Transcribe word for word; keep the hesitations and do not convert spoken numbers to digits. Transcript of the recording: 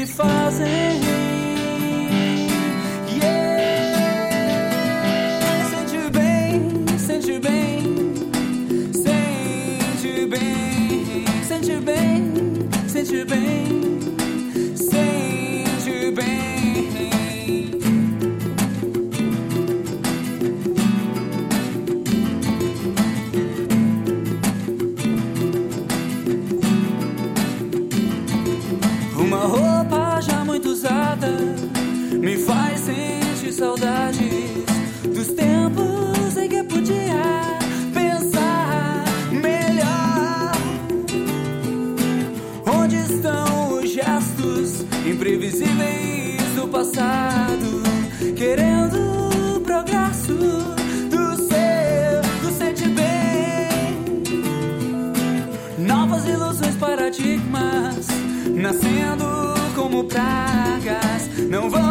satisfazem. Yeah. Sente bem, sente bem, sente bem, sente bem, sente bem, sente bem. Uma roupa já muito usada me faz sentir saudades dos tempos em que podia pensar melhor. Onde estão os gestos imprevisíveis do passado, querendo o progresso do ser, do sentir bem. Novas ilusões, paradigmas nascendo como pragas, não vão